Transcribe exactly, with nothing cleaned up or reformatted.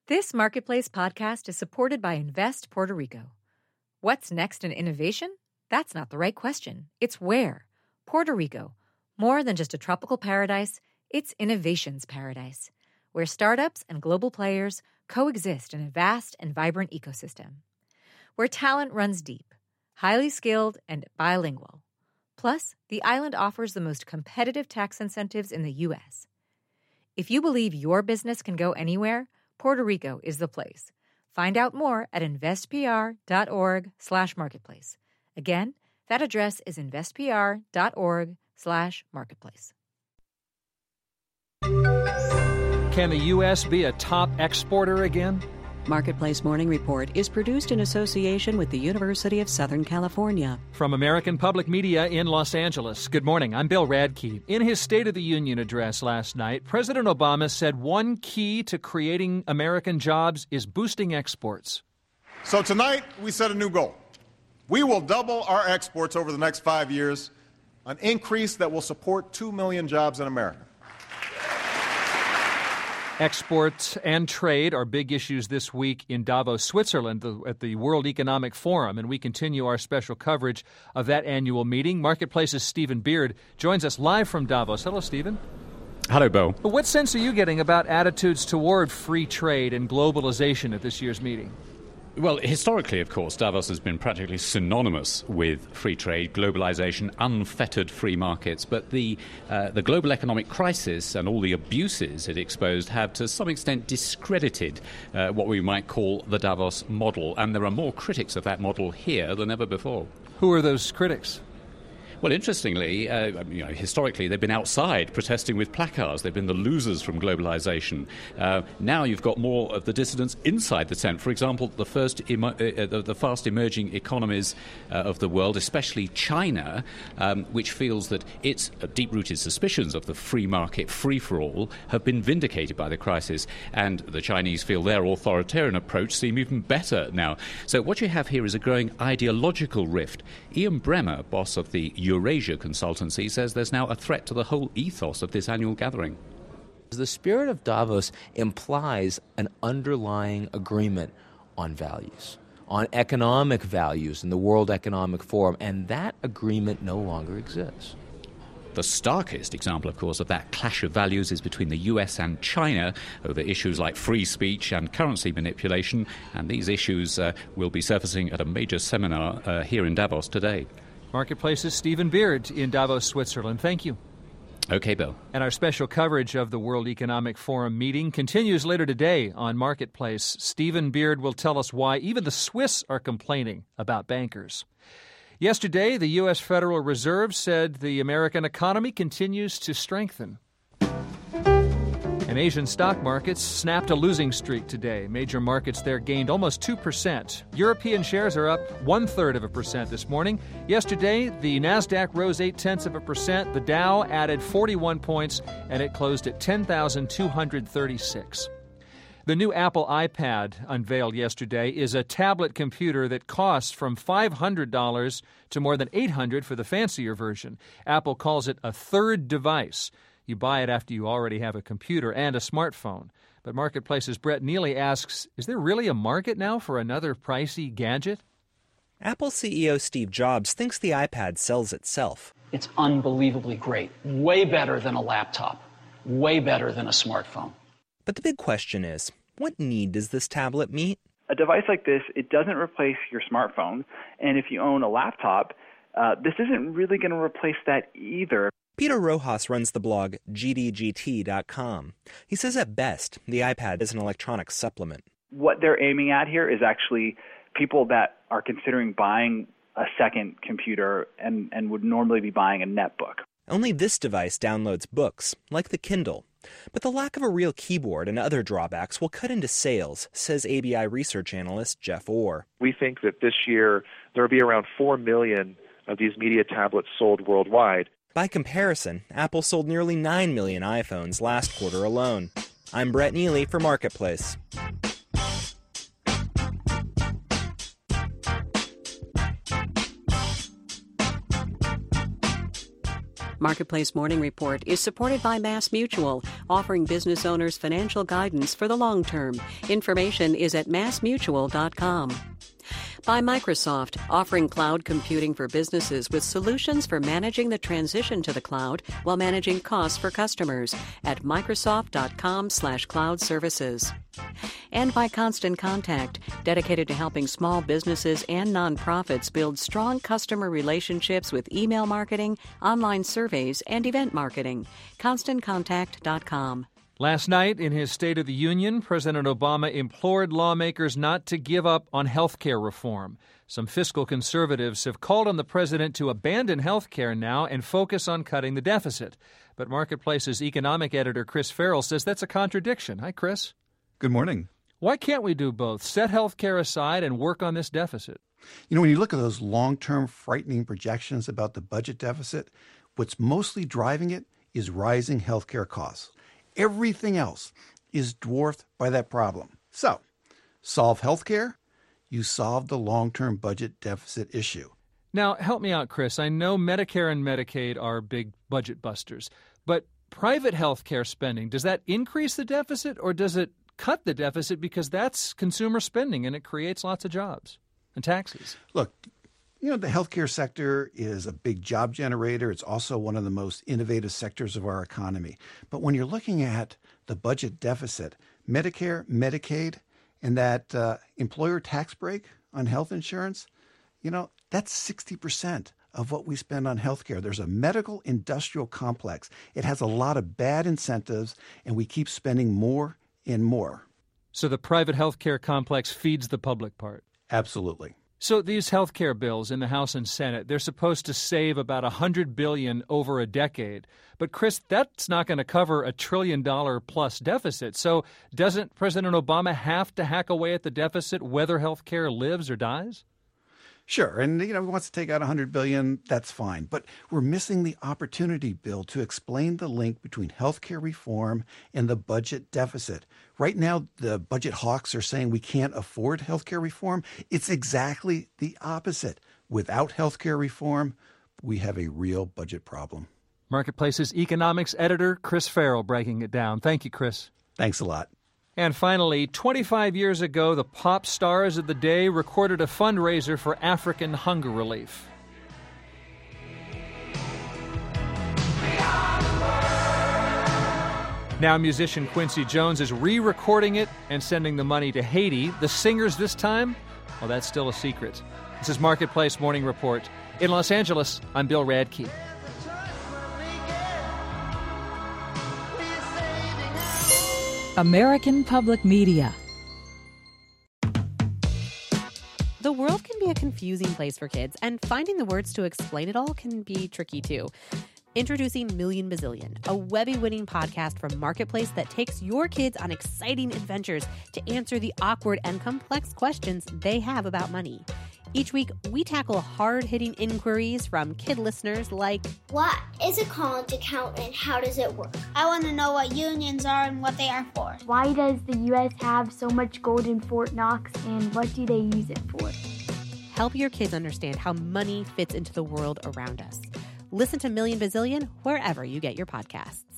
This Marketplace podcast is supported by Invest Puerto Rico. What's next in innovation? That's not the right question. It's where. Puerto Rico. More than just a tropical paradise, it's innovation's paradise, where startups and global players coexist in a vast and vibrant ecosystem. Where talent runs deep, highly skilled, and bilingual. Plus, the island offers the most competitive tax incentives in the U S. If you believe your business can go anywhere, Puerto Rico is the place. Find out more at investpr.org slash marketplace. Again, that address is investpr.org slash marketplace. Can the U S be a top exporter again? Marketplace Morning Report is produced in association with the University of Southern California. From American Public Media in Los Angeles. Good morning, I'm Bill Radke. In his State of the Union address last night, President Obama said one key to creating American jobs is boosting exports. So tonight, we set a new goal. We will double our exports over the next five years, an increase that will support two million jobs in America. Exports and trade are big issues this week in Davos, Switzerland, at the World Economic Forum, and we continue our special coverage of that annual meeting. Marketplace's Stephen Beard joins us live from Davos. Hello, Stephen. Hello, Bill. What sense are you getting about attitudes toward free trade and globalization at this year's meeting? Well, historically, of course, Davos has been practically synonymous with free trade, globalization, unfettered free markets. But the uh, the global economic crisis and all the abuses it exposed have, to some extent, discredited uh, what we might call the Davos model. And there are more critics of that model here than ever before. Who are those critics? Well, interestingly, uh, you know, historically, they've been outside protesting with placards. They've been the losers from globalization. Uh, now you've got more of the dissidents inside the tent. For example, the first, emo- uh, the, the fast emerging economies uh, of the world, especially China, um, which feels that its uh, deep-rooted suspicions of the free market, free-for-all, have been vindicated by the crisis. And the Chinese feel their authoritarian approach seem even better now. So what you have here is a growing ideological rift. Ian Bremmer, boss of the Eurasia consultancy, says there's now a threat to the whole ethos of this annual gathering. The spirit of Davos implies an underlying agreement on values, on economic values in the World Economic Forum, and that agreement no longer exists. The starkest example, of course, of that clash of values is between the U S and China over issues like free speech and currency manipulation, and these issues uh, will be surfacing at a major seminar uh, here in Davos today. Marketplace's Stephen Beard in Davos, Switzerland. Thank you. Okay, Bill. And our special coverage of the World Economic Forum meeting continues later today on Marketplace. Stephen Beard will tell us why even the Swiss are complaining about bankers. Yesterday, the U S. Federal Reserve said the American economy continues to strengthen. And Asian stock markets snapped a losing streak today. Major markets there gained almost two percent. European shares are up one-third of a percent this morning. Yesterday, the NASDAQ rose eight-tenths of a percent. The Dow added forty-one points, and it closed at ten thousand two hundred thirty-six. The new Apple iPad, unveiled yesterday, is a tablet computer that costs from five hundred dollars to more than eight hundred dollars for the fancier version. Apple calls it a third device. You buy it after you already have a computer and a smartphone. But Marketplace's Brett Neely asks, is there really a market now for another pricey gadget? Apple C E O Steve Jobs thinks the iPad sells itself. It's unbelievably great. Way better than a laptop. Way better than a smartphone. But the big question is, what need does this tablet meet? A device like this, it doesn't replace your smartphone. And if you own a laptop, uh, this isn't really going to replace that either. Peter Rojas runs the blog G D G T dot com. He says at best, the iPad is an electronic supplement. What they're aiming at here is actually people that are considering buying a second computer and, and would normally be buying a netbook. Only this device downloads books, like the Kindle. But the lack of a real keyboard and other drawbacks will cut into sales, says A B I research analyst Jeff Orr. We think that this year there will be around four million of these media tablets sold worldwide. By comparison, Apple sold nearly nine million iPhones last quarter alone. I'm Brett Neely for Marketplace. Marketplace Morning Report is supported by Mass Mutual, offering business owners financial guidance for the long term. Information is at mass mutual dot com. By Microsoft, offering cloud computing for businesses with solutions for managing the transition to the cloud while managing costs for customers at microsoft dot com slash cloud services. And by Constant Contact, dedicated to helping small businesses and nonprofits build strong customer relationships with email marketing, online surveys, and event marketing. constant contact dot com. Last night, in his State of the Union, President Obama implored lawmakers not to give up on health care reform. Some fiscal conservatives have called on the president to abandon health care now and focus on cutting the deficit. But Marketplace's economic editor Chris Farrell says that's a contradiction. Hi, Chris. Good morning. Why can't we do both? Set health care aside and work on this deficit. You know, when you look at those long-term frightening projections about the budget deficit, what's mostly driving it is rising health care costs. Everything else is dwarfed by that problem. So, solve healthcare, you solve the long-term budget deficit issue. Now, help me out, Chris. I know Medicare and Medicaid are big budget busters, but private health care spending, does that increase the deficit or does it cut the deficit because that's consumer spending and it creates lots of jobs and taxes? Look, you know, the healthcare sector is a big job generator. It's also one of the most innovative sectors of our economy. But when you're looking at the budget deficit, Medicare, Medicaid, and that uh, employer tax break on health insurance, you know, that's sixty percent of what we spend on healthcare. There's a medical industrial complex. It has a lot of bad incentives, and we keep spending more and more. So the private healthcare complex feeds the public part? Absolutely. So these health care bills in the House and Senate, they're supposed to save about one hundred billion dollars over a decade. But, Chris, that's not going to cover a trillion dollar plus deficit. So doesn't President Obama have to hack away at the deficit whether health care lives or dies? Sure. And, you know, he wants to take out one hundred billion dollars. That's fine. But we're missing the opportunity, Bill, to explain the link between health care reform and the budget deficit. Right now, the budget hawks are saying we can't afford health care reform. It's exactly the opposite. Without health care reform, we have a real budget problem. Marketplace's economics editor, Chris Farrell, breaking it down. Thank you, Chris. Thanks a lot. And finally, twenty-five years ago, the pop stars of the day recorded a fundraiser for African hunger relief. Now musician Quincy Jones is re-recording it and sending the money to Haiti. The singers this time? Well, that's still a secret. This is Marketplace Morning Report. In Los Angeles, I'm Bill Radke. American Public Media. The world can be a confusing place for kids, and finding the words to explain it all can be tricky too. Introducing Million Bazillion, a Webby-winning podcast from Marketplace that takes your kids on exciting adventures to answer the awkward and complex questions they have about money. Each week, we tackle hard-hitting inquiries from kid listeners like, what is a college account and how does it work? I want to know what unions are and what they are for. Why does the U S have so much gold in Fort Knox and what do they use it for? Help your kids understand how money fits into the world around us. Listen to Million Bazillion wherever you get your podcasts.